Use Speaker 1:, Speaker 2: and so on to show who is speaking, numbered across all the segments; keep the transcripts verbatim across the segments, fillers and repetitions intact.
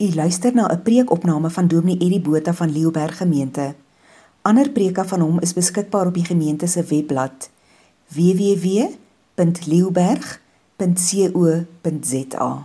Speaker 1: U luister na 'n preekopname van Dominee Eddie Botha van Leeuberg Gemeente. Ander preke van hom is beskikbaar op die gemeente se webblad w w w punt leeuberg punt co punt z a.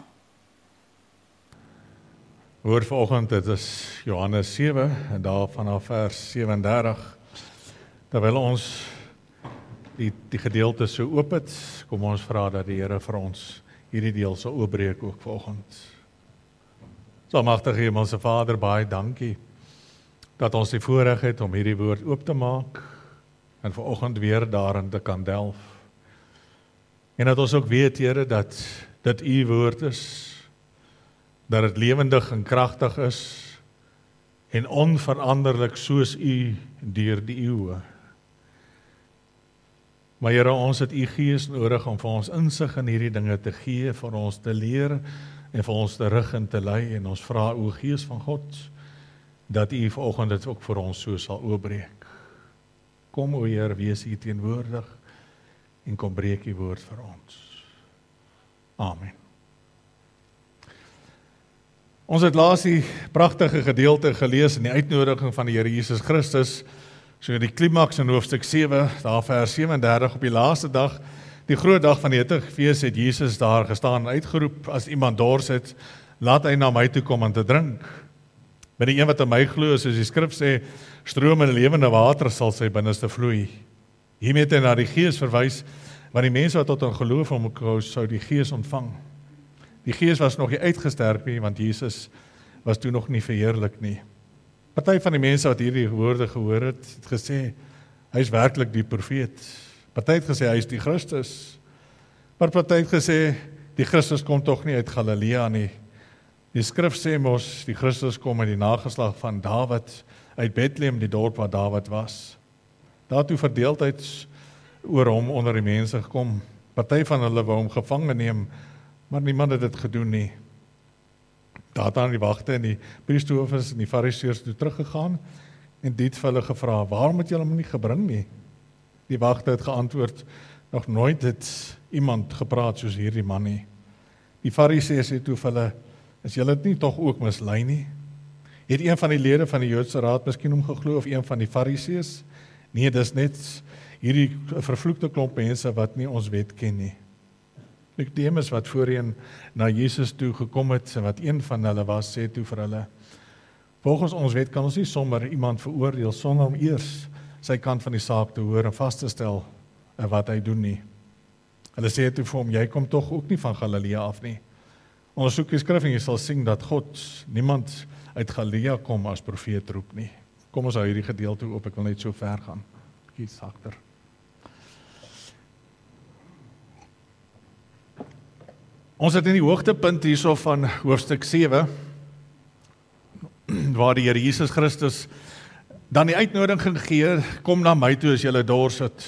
Speaker 2: Hoor vanoggend, dit is Johannes sewe, en daar vanaf vers sewendertig. Terwyl ons die, die gedeelte so oop het, kom ons vra dat die Here vir ons hierdie deel sal oopbreek ook vanoggend. Almagtige Hemelse Vader, baie dankie dat ons die voorreg het om hierdie woord oop te maak en vanoggend weer daarin te kan delf. En dat ons ook weet, Here, dat dit U woord is, dat dit lewendig en kragtig is en onveranderlik soos U deur die eeue. Maar Here, ons het U Gees nodig om vir ons insig in hierdie dinge te gee, vir ons te leer en vir ons te rig en te lei, en ons vra o Gees van God, dat U vanoggend dit ook vir ons so sal oopbreek. Kom o Heer, wees hier teenwoordig, en kom breek U woord vir ons. Amen. Ons het laas die pragtige gedeelte gelees in die uitnodiging van die Here Jesus Christus, so die klimaks in hoofstuk sewe, daar vers sewendertig, op die laaste dag, die groot dag van die Hittegfees, het Jesus daar gestaan en uitgeroep, as iemand dors het, laat hy na my toe kom om te drink. By die een wat aan my glo, soos die skrif sê, strome lewende water sal sy binneste vloei. Hiermee het hy na die Gees verwys, want die mense wat tot in geloof omkou, sou die Gees ontvang. Die Gees was nog nie uitgesterk nie, want Jesus was toe nog nie verheerlik nie. Party van die mense wat hierdie woorde gehoor het, het gesê, hy is werklik die profeet. Party het gesê, hy is die Christus. Maar party het gesê, die Christus kom tog nie uit Galilea nie. Die skrif sê mos, die Christus kom uit die nageslag van Dawid, uit Bethlehem, die dorp waar Dawid was. Daartoe verdeeldheid oor hom onder die mense gekom. Party van hulle wou hom gevange neem, maar niemand het dit gedoen nie. Daar het aan die wagte en die priesterhoofs en die fariseërs toe teruggegaan, en dit vir hulle gevra, waarom het julle hom nie gebring nie? Die wagte het geantwoord, nog nooit het iemand gepraat soos hierdie man nie. Die fariseërs het toe vir hulle, is julle dit nie tog ook mislei nie? Het een van die lede van die Joodse raad miskien hom geglo, of een van die fariseërs? Nee, dis net hierdie vervloekte klomp mense wat nie ons wet ken nie. Nikodemus wat voorheen na Jesus toe gekom het, en wat een van hulle was, sê toe vir hulle, volgens ons wet kan ons nie sommer iemand veroordeel, sonder om eers sy kant van die saak te hoor en vas te stel wat hy doen nie. Hulle sê toe vir hom, jy kom tog ook nie van Galilea af nie. Ondersoek die skrif en jy sal sien dat God niemand uit Galilea kom as profeet roep nie. Kom ons hou hierdie gedeelte op, ek wil net so ver gaan. Iets agter. Ons het in die hoogtepunt hierso van hoofstuk sewe, waar die Here Jesus Christus dan die uitnodiging gee, kom na my toe as julle dors het.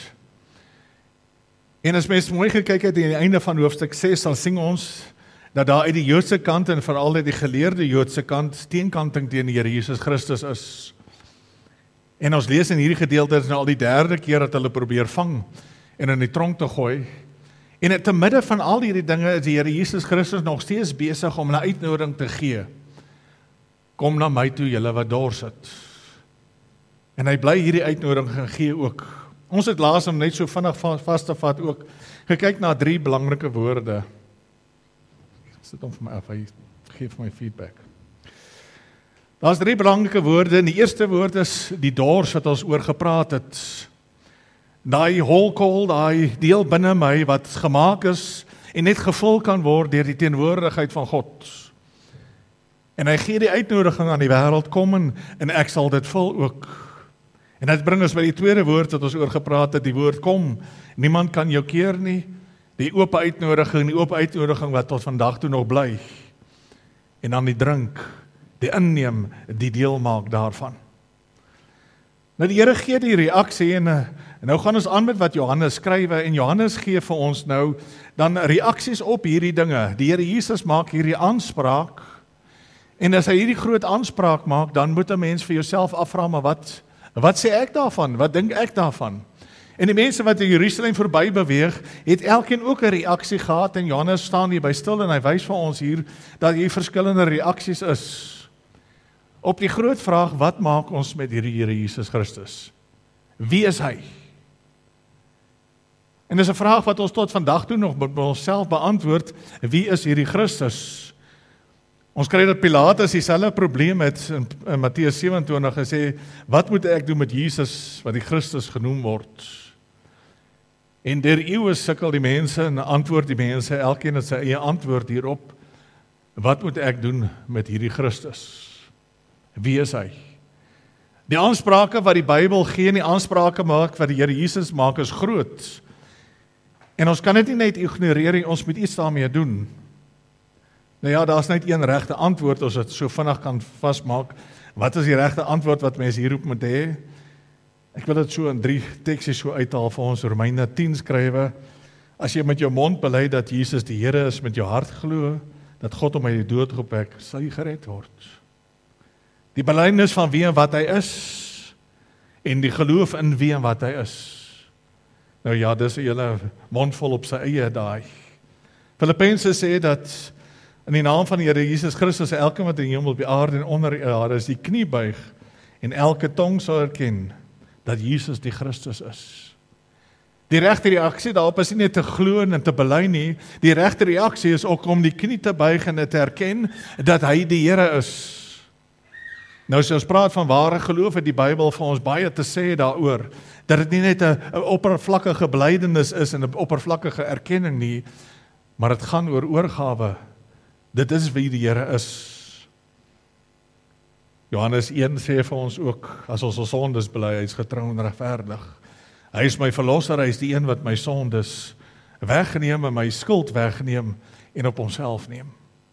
Speaker 2: En as mens mooi gekyk het aan die einde van hoofstuk ses, dan sien ons dat daar uit die Joodse kant en veral uit die geleerde Joodse kant teenkanting teen die Here Jesus Christus is. En ons lees in hierdie gedeelte, dit is nou al die derde keer dat hulle probeer vang en in die tronk te gooi. En te midde van al hierdie dinge is die Here Jesus Christus nog steeds besig om 'n uitnodiging te gee. Kom na my toe, julle wat dors het. En hy bly hierdie uitnodiging gee ook. Ons het laas om net so vinnig vas te vat ook gekyk na drie belangrike woorde. Sit hom vir my af, hy gee vir my feedback. Daar's drie belangrike woorde, en die eerste woord is die dors wat ons oor gepraat het. Daai holkol, daai deel binne my wat gemaak is en net gevul kan word deur die teenwoordigheid van God. En hy gee die uitnodiging aan die wêreld, kom en, en ek sal dit vul ook. En dit bring ons by die tweede woord wat ons oor gepraat het, die woord kom. Niemand kan jou keer nie. Die oop uitnodiging, die oop uitnodiging wat tot vandag toe nog bly. En dan die drink, die inneem, die deel maak daarvan. Nou die Here gee die reaksie en, en nou gaan ons aan met wat Johannes skrywe, en Johannes gee vir ons nou dan reaksies op hierdie dinge. Die Here Jesus maak hierdie aanspraak, en as hy hierdie groot aanspraak maak, dan moet 'n mens vir jouself afvra, maar wat, wat sê ek daarvan? Wat dink ek daarvan? En die mense wat in Jerusalem verby beweeg, het elkeen ook 'n reaksie gehad, en Johannes staan hier by stil en hy wys vir ons hier dat hier verskillende reaksies is. Op die groot vraag, wat maak ons met hierdie Here Jesus Christus? Wie is hy? En dis 'n vraag wat ons tot vandag toe nog met onsself beantwoord, wie is hierdie Christus? Ons kry dat Pilatus dieselfde probleem het in, in Matteus sewe-en-twintig gesê, wat moet ek doen met Jesus wat die Christus genoem word? En deur eeue sukkel die mense en antwoord die mense, elkeen het sy eie antwoord hierop. Wat moet ek doen met hierdie Christus? Wie is hy? Die aansprake wat die Bybel gee en die aansprake maak wat die Here Jesus maak is groot. En ons kan dit nie net ignoreer nie, ons moet iets daarmee doen. Nou ja, daar is net een regte antwoord, as dit so vinnig kan vasmaak. Wat is die regte antwoord wat mense hierop moet hê? Ek wil dit so in drie teksies so uithaal vir ons. Romeine tien skrywe, as jy met jou mond bely dat Jesus die Here is, met jou hart glo, dat God hom uit die dood opwek, sal jy gered word. Die belydenis van wie en wat hy is, en die geloof in wie en wat hy is. Nou ja, dis 'n hele mondvol op sy eie daai. Filippense sê dat in die naam van die Here Jesus Christus, elke wat in die hemel, op die aarde en onder die aarde is, die knie buig, en elke tong sal erken dat Jesus die Christus is. Die regte reaksie daarop is nie net te glo en te bely nie, die regte reaksie is ook om die knie te buig en te erken dat hy die Here is. Nou as ons praat van ware geloof, het die Bybel vir ons baie te sê daaroor, dat dit nie net 'n oppervlakkige belydenis is en 'n oppervlakkige erkenning nie, maar dit gaan oor oorgawe. Dit is wie die Here is. Johannes een sê vir ons ook, as ons ons sondes bely, hy is getrou en regverdig. Hy is my verlosser, hy is die een wat my sondes wegneem en my skuld wegneem en op homself neem.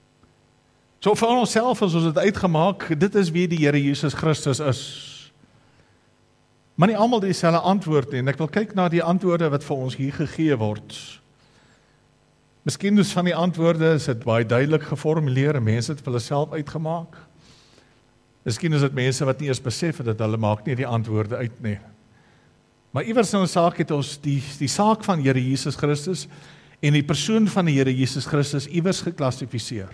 Speaker 2: So vir onsself as ons dit uitgemaak, dit is wie die Here Jesus Christus is. Maar nie almal dieselfde antwoord nie, en ek wil kyk na die antwoorde wat vir ons hier gegee word. Miskien dus van die antwoorde is dit baie duidelik geformuleer en mense het vir hulle self uitgemaak. Miskien is dit mense wat nie eens besef het dat hulle maak nie die antwoorde uit nie. Maar iewers in ons saak het ons die, die saak van Here Jesus Christus en die persoon van die Here Jesus Christus iewers geklassifiseer.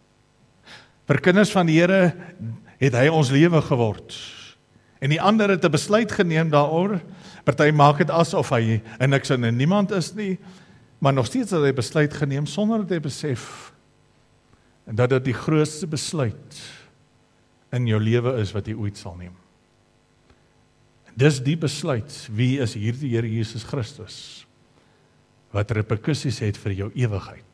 Speaker 2: Vir kinders van die Here het hy ons lewe geword. En die ander het 'n besluit geneem daaroor. Party maak dit asof hy en niks en niemand is nie, maar nog steeds het hy besluit geneem sonder dat hy besef en dat dit die grootste besluit in jou lewe is wat jy ooit sal neem. Dis die besluit, wie is hierdie Here Jesus Christus, wat reperkusies het vir jou ewigheid.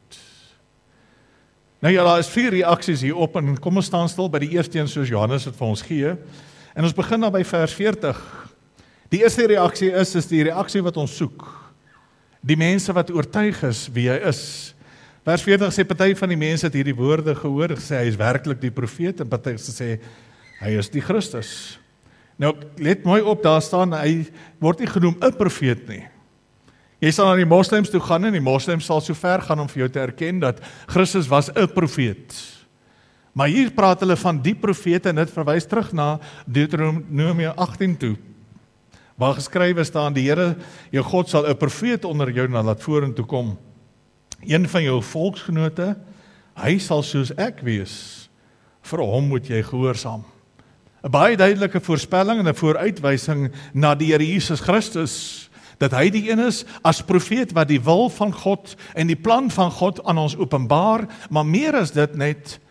Speaker 2: Nou ja, daar is vier reaksies hierop en kom ons staan stil by die eerste een soos Johannes het vir ons gee. En ons begin dan by vers veertig. Die eerste reaksie is, is die reaksie wat ons soek. Die mense wat oortuig is wie hy is. Vers veertig sê, party van die mense het hierdie woorde gehoor, gesê hy is werklik die profeet, en party sê, hy is die Christus. Nou, let mooi op, daar staan, hy word nie genoem 'n profeet nie. Jy sal na die moslems toe gaan en die moslems sal so ver gaan om vir jou te erken dat Christus was 'n profeet. Maar hier praat hulle van die profeet en dit verwys terug na Deuteronomium agttien toe, waar geskrywe staan, die Here, jou God sal 'n profeet onder jou na laat vorentoe kom. Een van jou volksgenote, hy sal soos ek wees. Vir hom moet jy gehoorsaam. 'n Baie duidelike voorspelling en 'n vooruitwysing na die Here Jesus Christus, dat hy die een is as profeet wat die wil van God en die plan van God aan ons openbaar, maar meer as dit net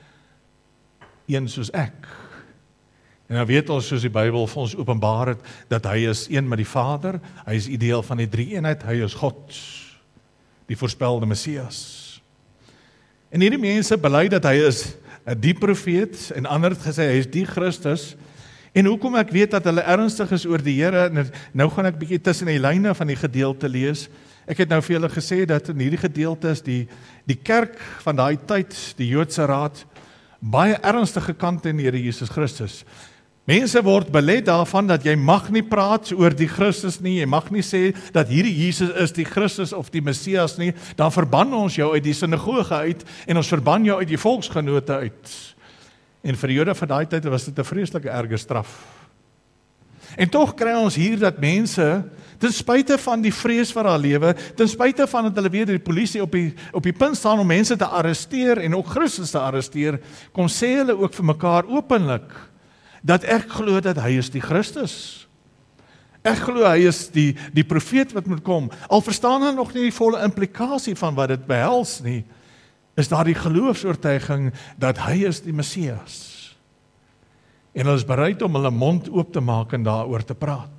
Speaker 2: een soos ek. En dan weet ons, soos die Bybel vir ons openbaar het, dat hy is een met die Vader, hy is deel van die drie-eenheid, hy is God, die voorspelde Messias. En hierdie mense bely dat hy is die profeet, en ander het gesê, hy is die Christus. En hoekom ek weet dat hulle ernstig is oor die Here, en nou gaan ek bietjie tussen die lyne van die gedeelte lees. Ek het nou vir julle gesê dat in hierdie gedeelte is die, die kerk van daai tyd, die Joodse Raad, baie ernstig gekant in die Here Jesus Christus. Mense word belet daarvan dat jy mag nie praat oor die Christus nie, jy mag nie sê dat hierdie Jesus is die Christus of die Messias nie, dan verban ons jou uit die sinagoge uit, en ons verban jou uit die volksgenote uit. En vir die Jode van daai tyd was dit 'n vreeslike erge straf. En tog kry ons hier dat mense, ten spyte van die vrees vir haar lewe, ten spyte van dat hulle weet die polisie op die, op die punt staan om mense te arresteer en ook Christus te arresteer, kom sê hulle ook vir mekaar openlik, dat ek glo dat hy is die Christus. Ek glo hy is die, die profeet wat moet kom. Al verstaan hulle nog nie die volle implikasie van wat dit behels nie, is daar die geloofsoortuiging dat hy is die Messias. En hulle is bereid om hulle mond oop te maak en daaroor te praat.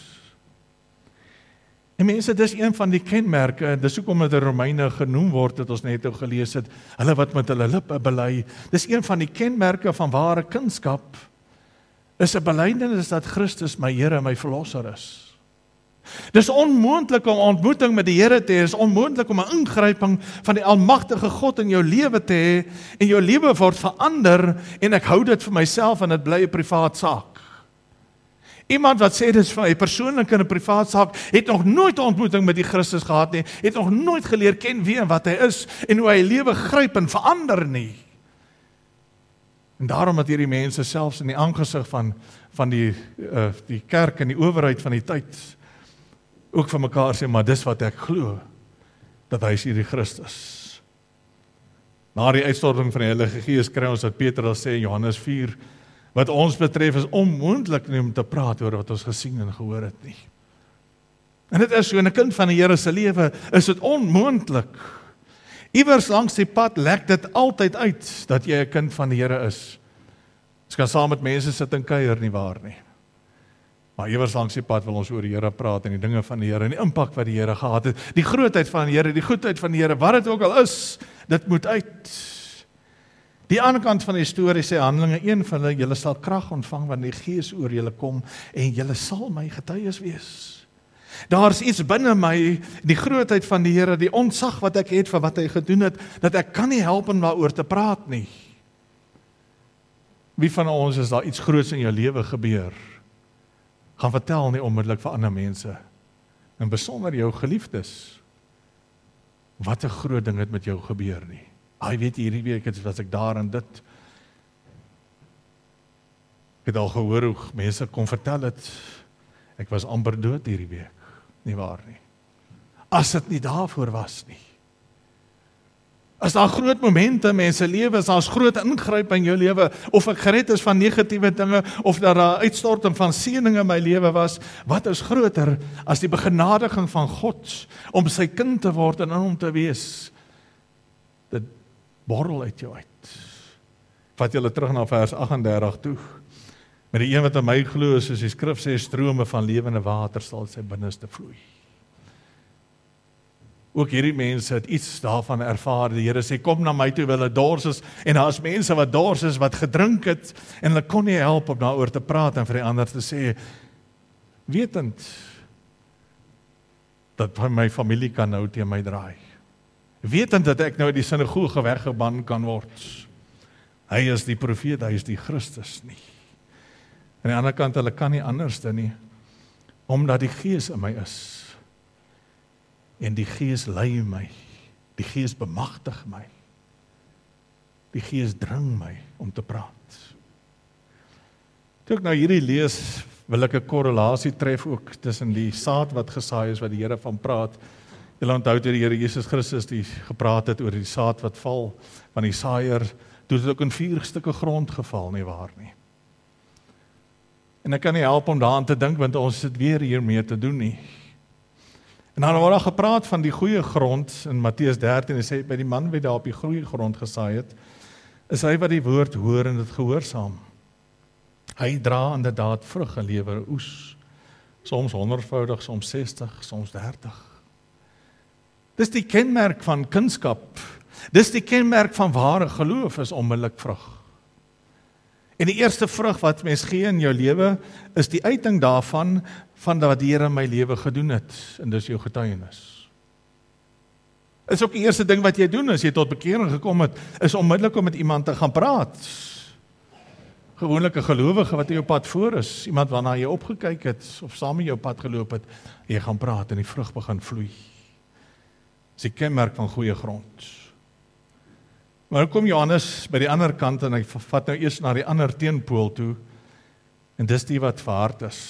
Speaker 2: En mense, dis een van die kenmerke, dis hoekom dit die Romeine genoem word, dat ons net nou gelees het, hulle wat met hulle lippe bely, dis een van die kenmerke van ware kindskap, is 'n belydenis dat Christus my Here en my Verlosser is. Dis onmoontlik om 'n ontmoeting met die Here te hê, dis onmoontlik om 'n ingryping van die almagtige God in jou lewe te hê, en jou lewe word verander, en ek hou dit vir myself, en dit bly 'n privaat saak. Iemand wat sê dit is vir 'n persoonlike en 'n privaat saak, het nog nooit 'n ontmoeting met die Christus gehad nie, het nog nooit geleer ken wie en wat hy is, en hoe hy lewe gryp en verander nie. En daarom dat hierdie mense selfs in die aangesig van, van die, uh, die kerk en die owerheid van die tyd, ook vir mekaar sê, maar dis wat ek glo, dat hy is hierdie Christus. Na die uitstorting van die Heilige Gees kry ons dat Petrus sê in Johannes vier, wat ons betref is onmoontlik nie om te praat oor wat ons gesien en gehoor het nie. En dit is so, in 'n kind van die Here se lewe, is dit onmoontlik. Iewers langs die pad lek dit altyd uit, dat jy 'n kind van die Here is. Ons kan saam met mense sit en kuier, nie waar nie. Maar iewers langs die pad wil ons oor die Here praat, en die dinge van die Here, en die impak wat die Here gehad het, die grootheid van die Here, die goedheid van die Here, wat dit ook al is, dit moet uit. Die ander kant van die storie sê Handelinge een van hulle, julle sal krag ontvang wanneer die Gees oor julle kom, en julle sal my getuies wees. Daar's iets binne my, die grootheid van die Here, die ontzag wat ek het vir wat hy gedoen het, dat ek kan nie help om daaroor te praat nie. Wie van ons is daar iets groots in jou lewe gebeur, gaan vertel nie onmiddellik vir ander mense, en besonder jou geliefdes, wat 'n groot ding het met jou gebeur nie. Hy weet hierdie week het was ek daar en dit. Ek het al gehoor hoe mense kom vertel het, ek was amper dood hierdie week, nie waar nie. As dit nie daarvoor was nie. As daar groot momente in mense lewe, as daar groot ingryp in jou lewe, of ek gered is van negatiewe dinge, of daar 'n uitstorting van seëninge in my lewe was, wat is groter as die begenadiging van God, om sy kind te word en in hom te wees? Dit borrel uit jou uit. Vat julle terug na vers agt en dertig toe. Met die een wat aan my glo, soos die skrif sê, strome van lewende water sal sy binneste vloei. Ook hierdie mense het iets daarvan ervaar. Die Here sê, kom na my toe, wil hulle dors is, en daar is mense wat dors is, wat gedrink het, en hulle kon nie help om daaroor te praat, en vir die ander te sê, wetend, dat my familie kan nou teen my draai. Wetend dat ek nou die sinagoge weggeban kan word. Hy is die profeet, hy is die Christus nie. Aan die ander kant, hulle kan nie anders dan nie, omdat die Gees in my is. En die Gees lei my, die Gees bemagtig my, die Gees dring my om te praat. Toe ek nou hierdie lees, wil ek 'n korrelasie tref ook tussen die saad wat gesaai is, wat die Here van praat. Julle onthou toe die Here Jesus Christus die gepraat het oor die saad wat val, van die saaier, toe het ook in vier stukke grond geval, nie waar nie. En ek kan nie help om daaraan te dink, want ons sit weer hiermee te doen nie. En dan word daar gepraat van die goeie grond in Matteus dertien, en sê, by die man wat daar op die goeie grond gesaai het, is hy wat die woord hoor en dit gehoorsaam. Hy dra inderdaad vrug en lewer oes, soms honderdvoudig, soms sestig, soms dertig. Dis die kenmerk van kunskap, dis die kenmerk van ware geloof, is onmiddellik vrug. En die eerste vrug wat mens gee in jou lewe, is die uiting daarvan, van wat die Here in my lewe gedoen het, en dis jou getuienis. Is ook die eerste ding wat jy doen, as jy tot bekering gekom het, is onmiddellik om met iemand te gaan praat. Gewoonlik 'n gelowige wat in jou pad voor is, iemand waarna jy opgekyk het, of saam met jou pad geloop het, jy gaan praat en die vrug begin vloei. Dis die kenmerk van goeie grond. Maar kom Johannes by die ander kant, en hy vat nou eers na die ander teenpool toe, en dis die wat verhard is.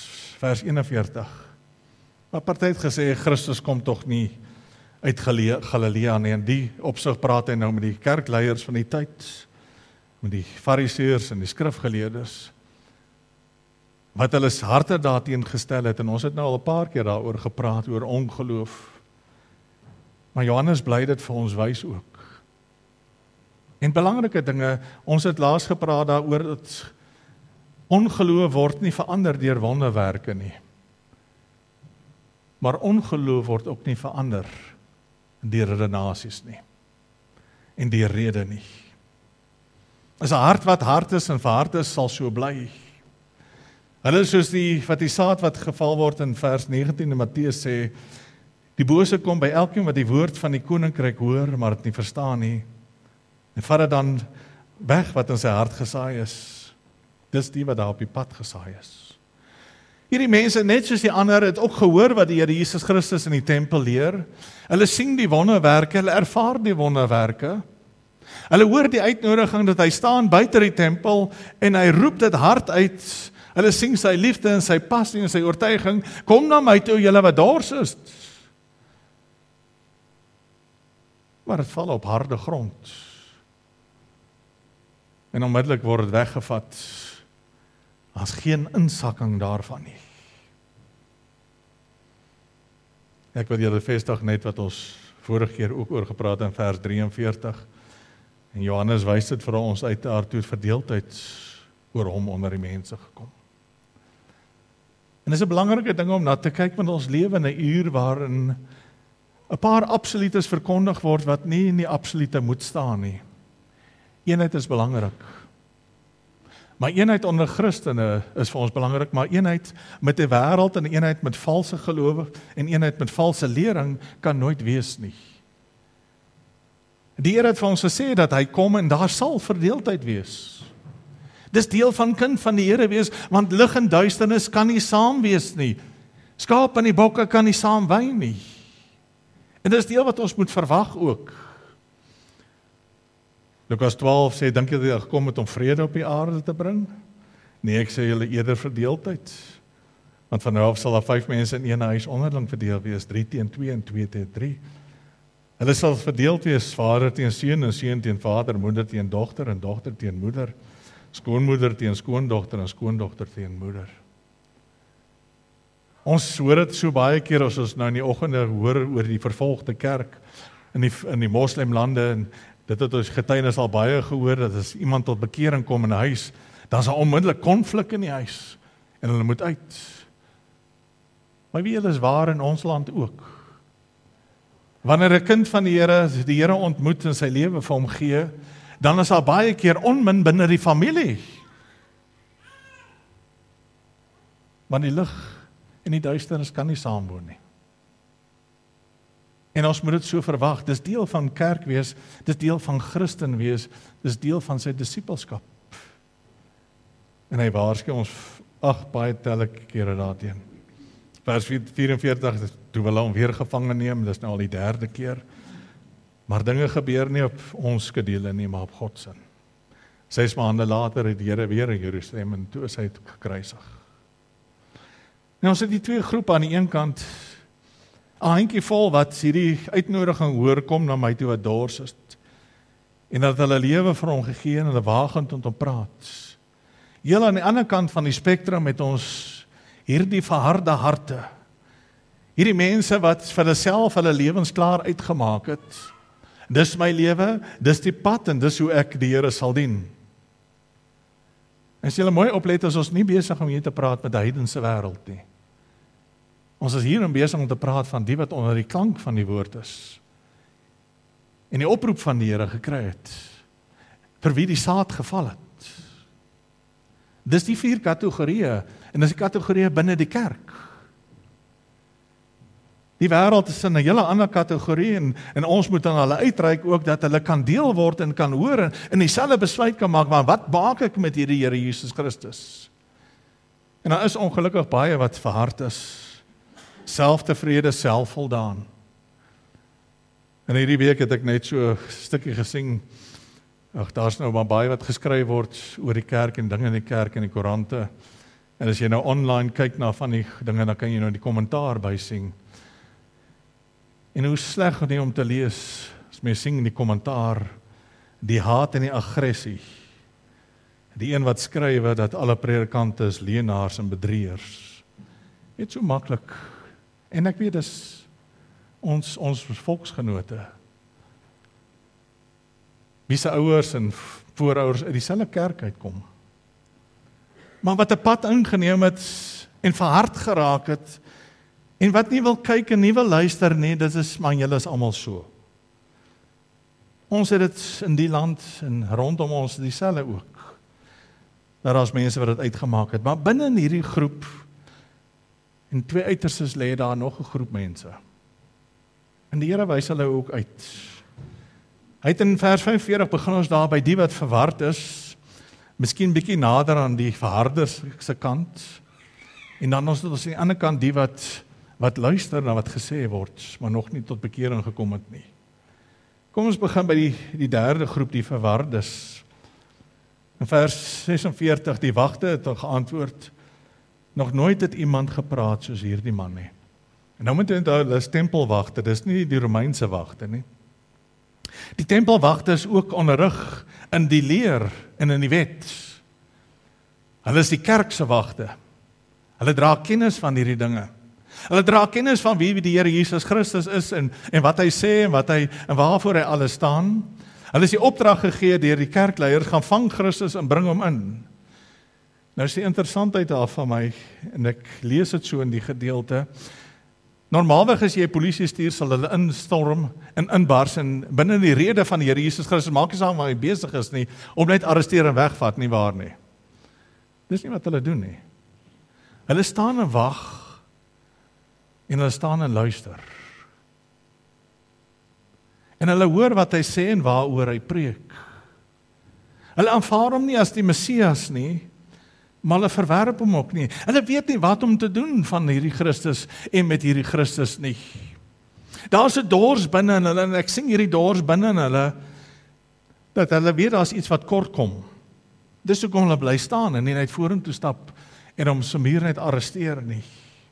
Speaker 2: vers eenenveertig. Maar party het gesê, Christus kom tog nie uit Galilea, Galilea nie, en die opsig praat hy nou met die kerkleiers van die tyd, met die fariseërs en die skrifgeleerdes, wat hulle harte daarteen gestel het, en ons het nou al 'n paar keer daaroor gepraat, oor ongeloof. Maar Johannes bly dit vir ons wys ook. En belangrike dinge, ons het laas gepraat daaroor, dat ongeloof word nie verander deur wonderwerke nie. Maar ongeloof word ook nie verander deur redenasies nie. En deur rede nie. As 'n hart wat hard is en verhard is, sal so bly. Hulle is soos die, wat die saad wat geval word in vers negentien in Matteus sê, die bose kom by elkeen wat die woord van die koninkryk hoor, maar dit nie verstaan nie, en vat dit dan weg wat in sy hart gesaai is. Dis die wat daar op die pad gesaai is. Hierdie mense, net soos die ander, het ook gehoor wat die Here Jesus Christus in die tempel leer. Hulle sien die wonderwerke, hulle ervaar die wonderwerke. Hulle hoor die uitnodiging dat hy staan buite die tempel en hy roep dit hard uit. Hulle sien sy liefde en sy passie en sy oortuiging. Kom na my toe, julle wat dors is. Maar dit val op harde grond. En onmiddellik word dit weggevat. As geen insakking daarvan nie. Ek wil julle vestig net wat ons vorige keer ook oor gepraat in vers drieënveertig. En Johannes wys dit vir ons uit daartoe verdeeldheid oor hom onder die mense gekom. En dit is 'n belangrike ding om na te kyk, want ons lewe in 'n uur waarin 'n paar absolutes verkondig word wat nie in die absolute moet staan nie. Eenheid is belangrik. Maar eenheid onder Christene is vir ons belangrik, maar eenheid met die wêreld en eenheid met valse gelowe en eenheid met valse lering kan nooit wees nie. Die Here het vir ons gesê dat hy kom en daar sal verdeeldheid wees. Dis deel van kind van die Here wees, want lig en duisternis kan nie saam wees nie. Skaap en die bokke kan nie saam wyn nie. En dis deel wat ons moet verwag ook. Lukas twaalf sê, dink jy dat hy gekom het om vrede op die aarde te bring? Nee, ek sê julle eerder verdeeldheid. Want van nou af sal daar vyf mense in een huis onderling verdeel wees, drie teen twee en twee teen drie. Hulle sal verdeeld wees, vader teen seun en seun teen vader, moeder teen dogter en dogter teen moeder, skoonmoeder teen skoondogter en skoondogter teen moeder. Ons hoor dit so baie keer as ons nou in die oggende hoor oor die vervolgde kerk in die, in die moslimlande, en dit het ons getuienis al baie gehoor, dat as iemand tot bekering kom in 'n huis, dan is daar onmiddellik konflik in die huis, en hulle moet uit. Maar wie julle is waar in ons land ook. Wanneer 'n kind van die Here die Here ontmoet en sy lewe vir hom gee, dan is daar baie keer onmin binne die familie. Want die lig en die duisternis kan nie saamwoon nie. En ons moet dit so verwag, dis deel van kerk wees, dis deel van Christen wees, dis deel van sy disippelskap. En hy waarsku ons, ag, baie telle kere daarteen. Vers vyf-en-veertig, toe wil hy hom weer gevange neem, dis nou al die derde keer. Maar dinge gebeur nie op ons skedule nie, maar op God se. Ses maande later het die Here weer in Jerusalem en toe is hy gekruisig. Nou ons het die twee groepe aan die een kant, 'n handjie vol wat hierdie uitnodiging hoor, kom na my toe wat dors is, en dat hulle lewe vir hom gegee en hulle wagend om te praat. Heel aan die ander kant van die spektrum het ons hierdie verharde harte, hierdie mense wat vir hulle self hulle lewens klaar uitgemaak het. Dis my lewe, dis die pad en dis hoe ek die Here sal dien. En as julle mooi oplet, is ons nie besig om hier te praat met die heidense wêreld nie. Ons is hier om besig om te praat van die wat onder die klank van die woord is. En die oproep van die Here gekry het. Vir wie die saad geval het. Dis die vier kategorieë, en dis die kategorieë binne die kerk. Die wêreld is in 'n hele ander kategorie, en, en ons moet aan hulle uitreik ook, dat hulle kan deel word en kan hoor, en, en dieselfde besluit kan maak, maar wat maak ek met hierdie Here Jesus Christus? En daar is ongelukkig baie wat verhard is, selftevrede, selfvoldaan. En hierdie week het ek net so 'n stukkie gesien, ag, daar's nou maar baie wat geskryf word oor die kerk en dinge in die kerk en die koerante, En as jy nou online kyk na van die dinge, dan kan jy nou die kommentaar by sien. En hoe sleg het nie om te lees, as mens sien in die kommentaar, die haat en die aggressie. Die een wat skrywe dat alle predikante is leenaars en bedrieërs. Net so maklik. En ek weet dis ons ons volksgenote. Wie se ouers en voorouers uit dieselfde kerk uitkom. Maar wat 'n pad ingeneem het en verhard geraak het en wat nie wil kyk en nie wil luister nie, dit is maar julle is almal so. Ons het dit in die land en rondom ons dieselfde ook. Daar is mense wat dit uitgemaak het, maar binne in hierdie groep en twee uiterstes lê daar nog 'n groep mense. En die Here wys hulle ook uit. Hy het in vers vyfenveertig begin ons daar by die wat verward is, miskien bietjie nader aan die verharders se kant. En dan ons het ons aan die ander kant die wat wat luister na wat gesê word, maar nog nie tot bekering gekom het nie. Kom ons begin by die die derde groep, die verwardes. In vers sesenveertig, die wagte het geantwoord, nog nooit het iemand gepraat soos hierdie man nie. En nou moet jy onthou, hulle is tempelwagte, dis nie die Romeinse wagte nie. Die tempelwagte is ook onderrig in die leer en in die wet. Hulle is die kerk se wagte. Hulle dra kennis van hierdie dinge. Hulle dra kennis van wie die Here Jesus Christus is en, en wat hy sê en, wat hy, en waarvoor hy alles staan. Hulle is die opdrag gegee deur die kerkleiers, gaan vang Christus en bring hom in. Nou is die interessantheid daar van my, en ek lees dit so in die gedeelte, normaalweg as jy 'n polisie stuur, sal hulle instorm en inbars en binne die rede van die Here Jesus Christus, maak nie saak waar hy besig is nie, om net arresteer en wegvat, nie waar nie. Dis nie wat hulle doen nie. Hulle staan en wag, en hulle staan en luister. En hulle hoor wat hy sê en waaroor hy preek. Hulle aanvaar hom nie as die Messias nie, maar hulle verwerp hom ook nie. Hulle weet nie wat om te doen van hierdie Christus en met hierdie Christus nie. Daar's 'n dors binne in hulle, en ek sien hierdie dors binne in hulle, dat hulle weet daar's iets wat kort kom. Dis hoekom hulle bly staan en nie net vorentoe stap en hom sommer net arresteer nie.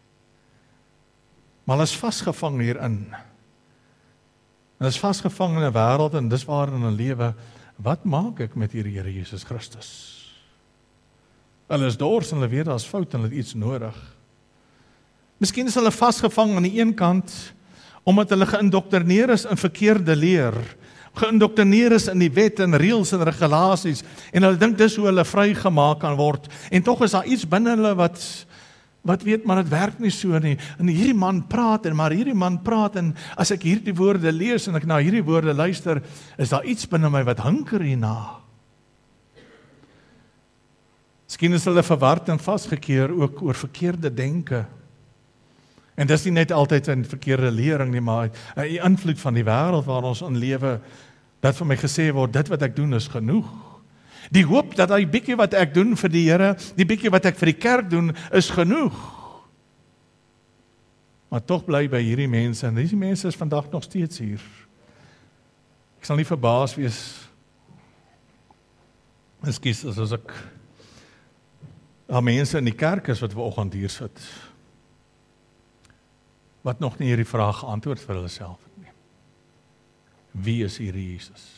Speaker 2: Maar hulle is vasgevang hierin. Hulle is vasgevang in 'n wêreld en dis waar in 'n lewe, wat maak ek met hierdie Here Jesus Christus? Hulle is dors en hulle weet daar's fout en hulle het iets nodig. Miskien is hulle vasgevang aan die een kant, omdat hulle geïndoktrineer is in verkeerde leer, geïndoktrineer is in die wet en reëls en regulasies, en hulle dink dis hoe hulle vrygemaak kan word, en tog is daar iets binne hulle wat, wat weet, maar dit werk nie so nie, en hierdie man praat, en maar hierdie man praat, en as ek hierdie woorde lees, en ek na hierdie woorde luister, is daar iets binne my wat hunker hierna. Miskien is hulle verward en vasgekeer ook oor verkeerde denke. En dis nie net altyd 'n verkeerde lering nie, maar 'n invloed van die wêreld waar ons in lewe, dat vir my gesê word, dit wat ek doen is genoeg. Die hoop dat die bietjie wat ek doen vir die Here, die bietjie wat ek vir die kerk doen, is genoeg. Maar tog bly by hierdie mense, en hierdie mense is vandag nog steeds hier. Ek sal nie verbaas wees, ekskuus as ek daar mense in die kerk is wat vanoggend hier sit, wat nog nie hierdie vraag geantwoord vir hulle self het nie. Wie is hierdie Jesus?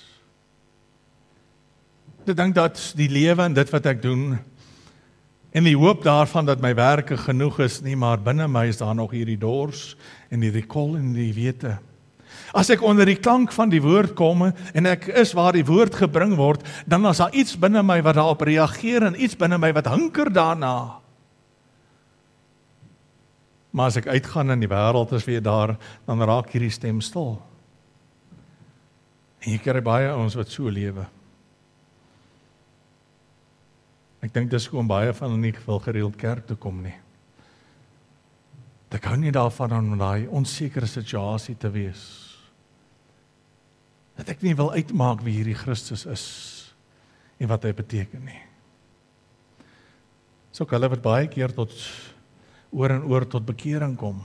Speaker 2: Ek dink dat die lewe en dit wat ek doen, en die hoop daarvan dat my werke genoeg is nie, maar binne my is daar nog hierdie dors, en hierdie kol en die wete. As ek onder die klank van die woord kom, en ek is waar die woord gebring word, dan is daar iets binne my wat daarop reageer, en iets binne my wat hunker daarna. Maar as ek uitgaan in die wêreld is weer daar, dan raak hierdie stem stil. En jy kry baie ouens wat so lewe. Ek dink dis gewoon baie van hulle nie wil gereeld kerk toe kom nie. Ek hou nie daarvan om daai onsekere situasie te wees. Dat ek nie wil uitmaak wie hierdie Christus is en wat hy beteken nie. So hulle wat baie keer tot oor en oor tot bekering kom.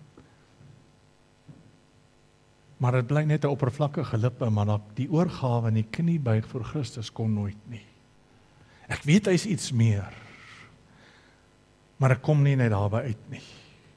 Speaker 2: Maar dit bly net 'n oppervlakkige lippe, maar die oorgawe en die kniebuig voor Christus kom nooit nie. Ek weet hy's iets meer. Maar ek kom nie net daarby uit nie.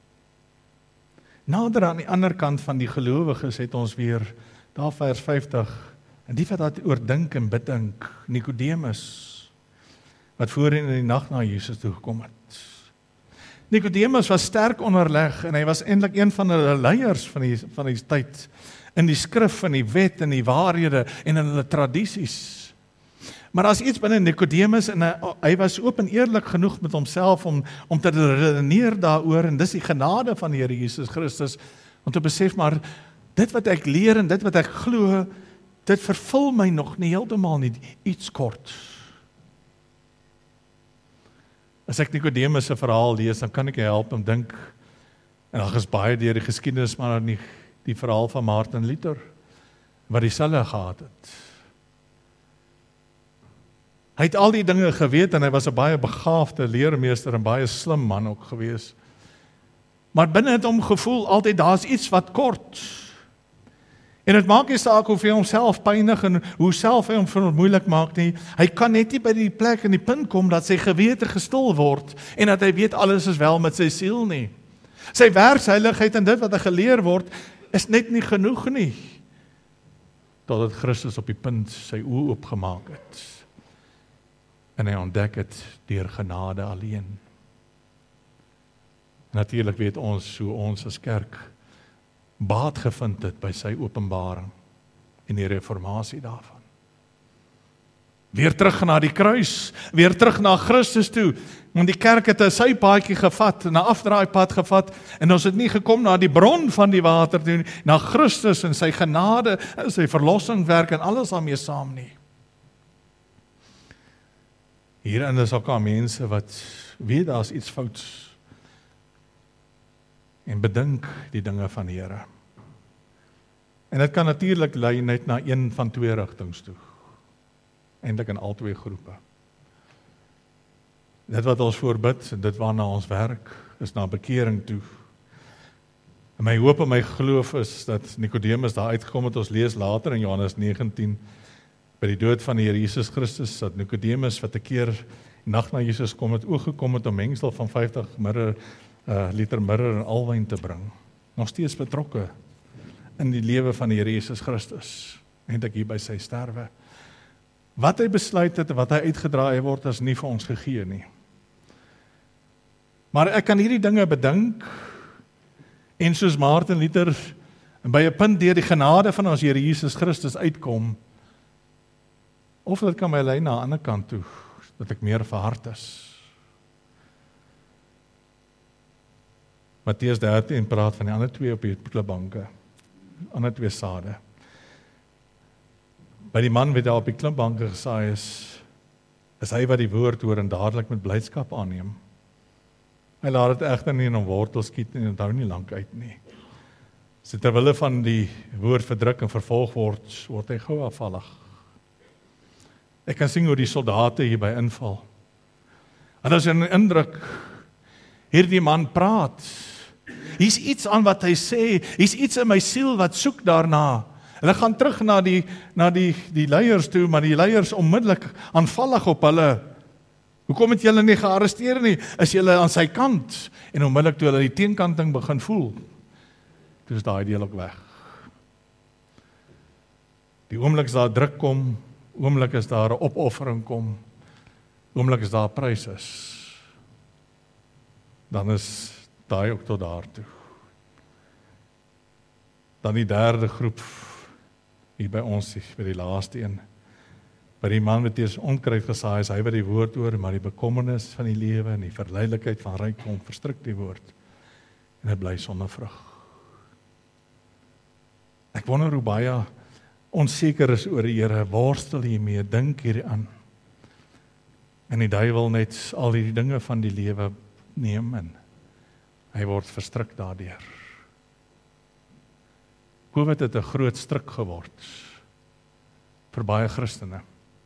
Speaker 2: Nader aan die ander kant van die gelowiges het ons weer, daar vers vyftig, en die wat dat oordink en bedink, Nikodemus, wat voorheen in die nag na Jesus toe gekom het. Nikodemus was sterk onderleg, en hy was eintlik een van hulle leiers van die, van die tyd, in die skrif, in die wet, in die waarhede, en in hulle tradisies. Maar as iets binne Nikodemus, en hy was oop en eerlik genoeg met homself, om, om te redeneer daaroor, en dis die genade van die Here Jesus Christus, om te besef, maar dit wat ek leer, en dit wat ek glo, dit vervul my nog nie heeltemal nie, iets kort. As ek Nikodemus se verhaal lees, dan kan ek help om dink, en daar is baie deur die geskiedenis, maar nie die verhaal van Martin Luther, wat dieselfde gehad het. Hy het al die dinge geweet, en hy was 'n baie begaafde leermeester, en baie slim man ook gewees. Maar binne het hom gevoel, altyd daar's iets wat kort. En dit maak nie saak hoe hy homself pynig, en hoe self hy hom moeilik maak nie. Hy kan net nie by die plek en die punt kom, dat sy gewete gestil word, en dat hy weet alles is wel met sy siel nie. Sy werksheiligheid en dit wat hy geleer word, is net nie genoeg nie. Totdat Christus op die punt sy oë oopgemaak het. En hy ontdek het deur genade alleen. Natuurlik weet ons hoe ons as kerk baat gevind het by sy openbaring en die reformatie daarvan. Weer terug na die kruis, weer terug na Christus toe, want die kerk het 'n sypaadjie gevat, 'n afdraaipad gevat, en ons het nie gekom na die bron van die water toe, na Christus en sy genade, en sy verlossingswerk en alles daarmee saam nie. Hierin is ook al mense wat weet daar's iets fouts, en bedink die dinge van die Here. En dit kan natuurlik lei net na een van twee rigtings toe. Eintlik in al twee groepe. Dit wat ons voorbid, en dit waarna ons werk, is na bekering toe. En my hoop en my geloof is dat Nikodemus daar uitgekom het, ons lees later in Johannes negentien, by die dood van die Here Jesus Christus, dat Nikodemus wat 'n keer nag na Jesus kom het, oorgekom het om mengsel van vyftig mirre, uh, liter mirre en alwyn te bring. Nog steeds betrokke in die lewe van die Here Jesus Christus, eintlik hier by sy sterwe. Wat hy besluit het, wat hy uitgedraai word, is nie vir ons gegee nie. Maar ek kan hierdie dinge bedink, en soos Martin Luther, by 'n punt deur die genade van ons Here Jesus Christus uitkom, of dit kan my lei na 'n ander kant toe, dat ek meer verhard is. Matteus dertien praat van die ander twee op die klipbanke, ander twee sade. By die man wat daar op die klipbanke gesaai is, is hy wat die woord hoor en dadelik met blydskap aanneem. Hy laat dit egter nie in hom wortel skiet en onthou nie lank uit nie. So terwille van die woord verdruk en vervolg word, word hy gou afvallig. Ek kan sien hoe die soldate hierby inval. En as 'n indruk, hierdie man praat. Hier's iets aan wat hy sê, hier's iets in my siel wat soek daarna. Hulle gaan terug na die na die die leiers toe, maar die leiers onmiddellik aanvallig op hulle. Hoekom het julle nie gearresteer nie? Is julle aan sy kant? En onmiddellik toe hulle die teenkanting begin voel, toe is daai deel ook weg. Die oomblik as daar druk kom, oomblik as daar 'n opoffering kom, oomblik as daar prys is, dan is daai ook tot daartoe. Dan die derde groep, hier by ons, by die laaste een, by die man wat eers onkruid gesaai is, hy wat die woord hoor, maar die bekommernis van die lewe en die verleidelikheid van rykdom verstrik die woord, en dit bly sonder vrug. Ek wonder hoe baie onseker is oor die Here, worstel hiermee, dink hieraan. En die duiwel net al die dinge van die lewe neem en hy word verstrik daardeur. COVID het 'n groot struik geword vir baie Christene.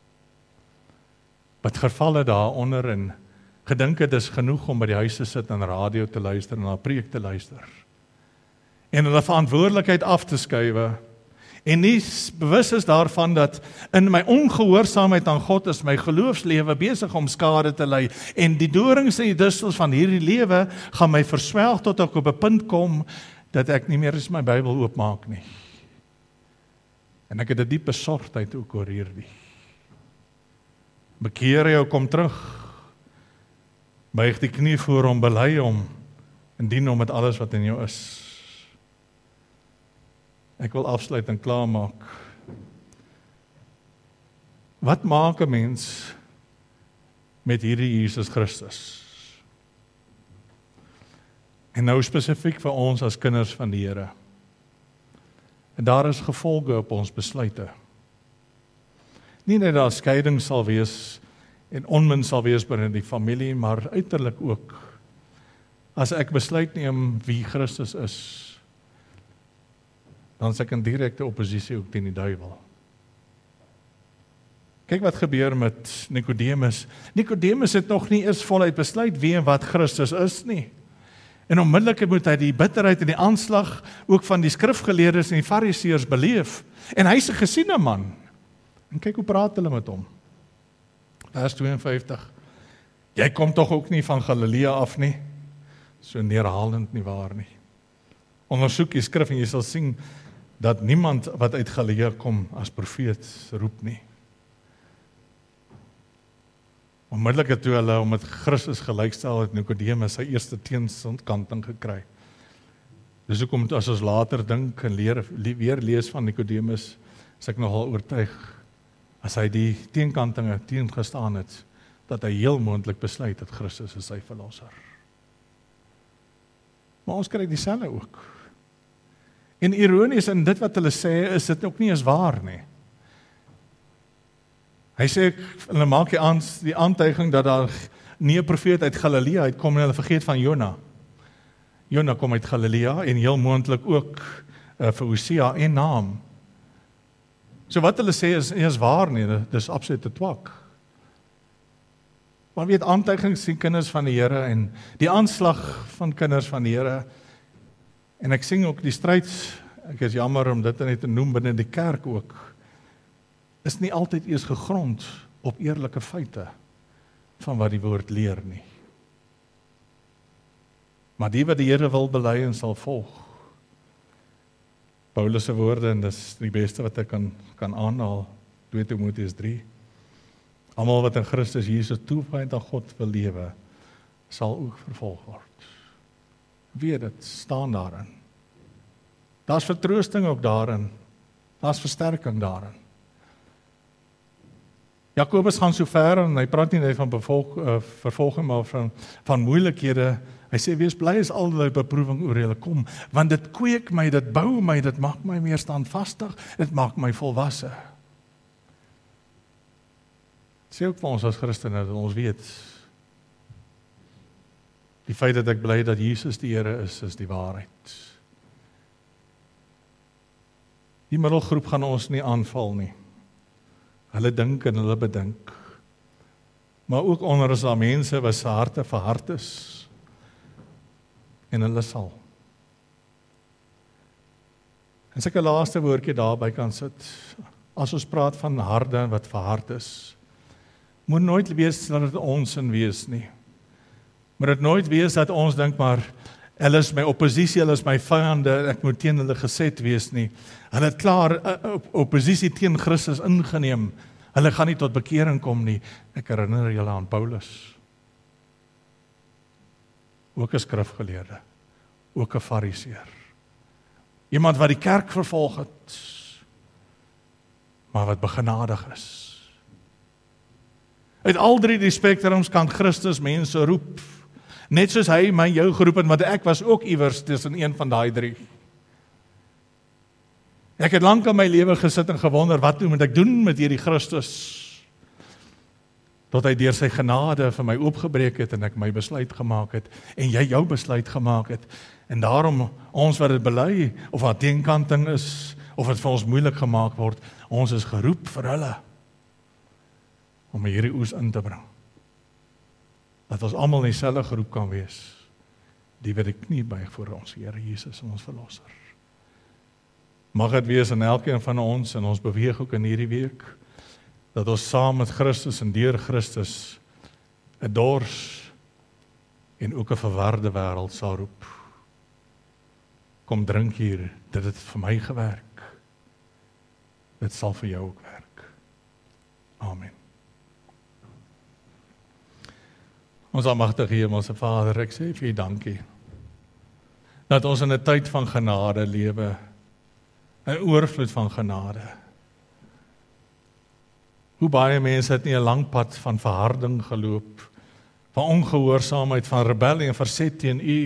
Speaker 2: Wat geval het daaronder en gedink het is genoeg om by die huis te sit en radio te luister en na preek te luister. En hulle verantwoordelikheid af te skuwe En nie bewus is daarvan dat in my ongehoorsaamheid aan God is my geloofslewe besig om skade te ly. En die dorings en die distels van hierdie lewe gaan my verswelg tot ek op 'n punt kom dat ek nie meer eens my Bybel oopmaak nie. En ek het 'n diepe besorgdheid ook oor hierdie. Bekeer jou, kom terug. Buig die knie voor hom, bely hom en dien hom met alles wat in jou is. Ek wil afsluit en klaarmaak. Wat maak 'n mens met hierdie Jesus Christus? En nou spesifiek vir ons as kinders van die Here. En daar is gevolge op ons besluite. Nie net dat skeiding sal wees en onmin sal wees binne die familie, maar uiterlik ook. As ek besluit neem wie Christus is, dan is ek in direkte oppositie ook teen die duiwel. Kyk wat gebeur met Nikodemus. Nikodemus het nog nie eers voluit besluit wie en wat Christus is nie. En onmiddellik moet hy die bitterheid en die aanslag ook van die skrifgeleerdes en die fariseërs beleef. En hy's 'n gesiene man. En kyk hoe praat hulle met hom. Vers tweeënvyftig. Jy kom tog ook nie van Galilea af nie. So neerhalend nie waar nie. Ondersoek die skrif en jy sal sien dat niemand wat uit Galilea kom as profeet roep nie. Onmiddellik toe hulle om met Christus gelykstel het Nikodemus sy eerste teenkanting gekry. Dis hoekom as ons later dink en leer, weer lees van Nikodemus, is ek nogal oortuig, as hy die teenkantinge teengestaan het, dat hy heel moontlik besluit dat Christus is sy verlosser. Maar ons kry dieselfde ook. En ironies in dit wat hulle sê, is dit ook nie eens waar nie. Hy sê, hulle maak die, aans, die aantuiging dat daar nie 'n profeet uit Galilea uitkom en hulle vergeet van Jona. Jona kom uit Galilea en heel moontlik ook uh, vir Hosea en Naam. So wat hulle sê is nie eens waar nie, dit is absoluut te twak. Maar weet, aantuigings sien kinders van die Here en die aanslag van kinders van die Here. En ek sien ook die stryd, ek is jammer om dit net te noem binne die kerk ook, is nie altyd eers gegrond op eerlike feite van wat die woord leer nie. Maar die wat die Here wil bely en sal volg. Paulus se woorde, en dis die beste wat ek kan, kan aanhaal, twee Timoteus drie. Almal wat in Christus Jesus toewynd aan God wil lewe, sal ook vervolg word. Weet dit, staan daarin. Daar's vertroosting ook daarin. Daar's versterking daarin. Jakobus gaan so ver en hy praat nie net van bevolk, uh, vervolging, maar van, van moeilikhede. Hy sê, wees bly as allerlei beproewing oor julle kom, want dit kweek my, dit bou my, dit maak my meer standvastig, dit maak my volwasse. Sê ook vir ons as Christene, dat ons weet, die feit dat ek bly dat Jesus die Here is, is die waarheid. Die middelgroep gaan ons nie aanval nie. Hulle dink en hulle bedink. Maar ook onder is daar mense wat se harte verhard is. En hulle sal. En as ek 'n laaste woordjie daarby kan sit, as ons praat van harde wat verhard is, moet nooit wees dat dit ons in wees nie. Moet dit nooit wees dat ons dink maar, hulle is my oppositie, hulle is my vyande, ek moet teen hulle geset wees nie. Hulle het klaar uh, oppositie teen Christus ingeneem. Hulle gaan nie tot bekering kom nie. Ek herinner julle aan Paulus. Ook 'n skrifgeleerde. Ook 'n fariseer. Iemand wat die kerk vervolg het, maar wat begenadig is. Uit al drie die spektrums kan Christus mense roep. Net soos hy my jou geroep het, want ek was ook iewers tussen een van daai drie. Ek het lank in my lewe gesit en gewonder, wat moet ek doen met hierdie Christus? Tot hy deur sy genade vir my oopgebreek het en ek my besluit gemaak het en jy jou besluit gemaak het. En daarom ons wat dit bely of wat teenkanting is of dit vir ons moeilik gemaak word, ons is geroep vir hulle om hierdie oes in te bring. Dat ons almal in dieselfde groep kan wees, die wat die knie buig voor ons Here Jesus en ons verlosser. Mag dit wees in elkeen van ons, en ons beweeg ook in hierdie week, dat ons saam met Christus en deur Christus 'n dors en ook 'n verwarde wêreld sal roep. Kom drink hier, dit het vir my gewerk. Dit sal vir jou ook werk. Amen. Ons almagtige Hemelse Vader, ek sê vir U dankie, dat ons in 'n tyd van genade lewe, 'n oorvloed van genade. Hoe baie mense het nie 'n lang pad van verharding geloop, van ongehoorsaamheid, van rebellie en verset teen U,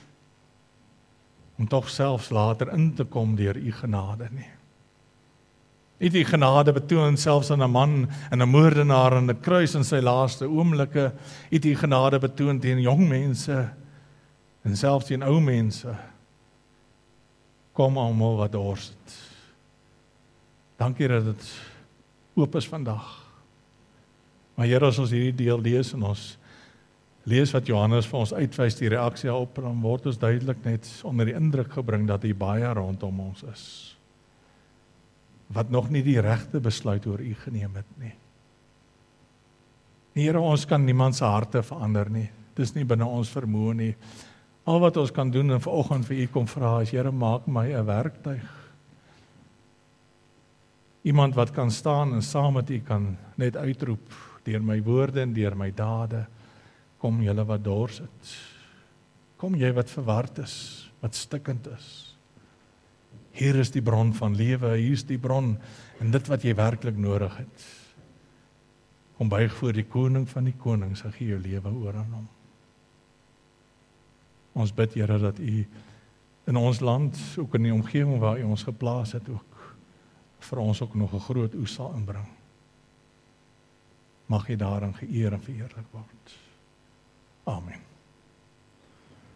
Speaker 2: om tog selfs later in te kom deur U genade nie. U het U genade betoon selfs aan 'n man en 'n moordenaar aan 'n kruis in sy laaste oomblikke. U het U genade betoon teen jong mense en selfs teen ou mense. Kom almal wat dors het. Dankie dat dit oop is vandag. Maar Here, as ons hierdie deel lees en ons lees wat Johannes vir ons uitwys, die reaksie op, dan word ons duidelik net onder die indruk gebring dat hier baie rondom ons is, wat nog nie die regte besluit oor U geneem het nie. Here, ons kan niemand se harte verander nie. Dis nie binne ons vermoë nie. Al wat ons kan doen en vanoggend vir U kom vra is, Here, maak my 'n werktuig. Iemand wat kan staan en saam met U kan net uitroep deur my woorde en deur my dade. Kom julle wat dors het. Kom jy wat verward is, wat stikkend is. Hier is die bron van lewe, hier is die bron en dit wat jy werklik nodig het. Kom buig voor die koning van die konings en gee jou lewe oor aan hom. Ons bid, Here, dat U in ons land, ook in die omgewing waar U ons geplaas het, ook vir ons ook nog 'n groot oes sal inbring. Mag U daarin geëer en verheerlik word. Amen.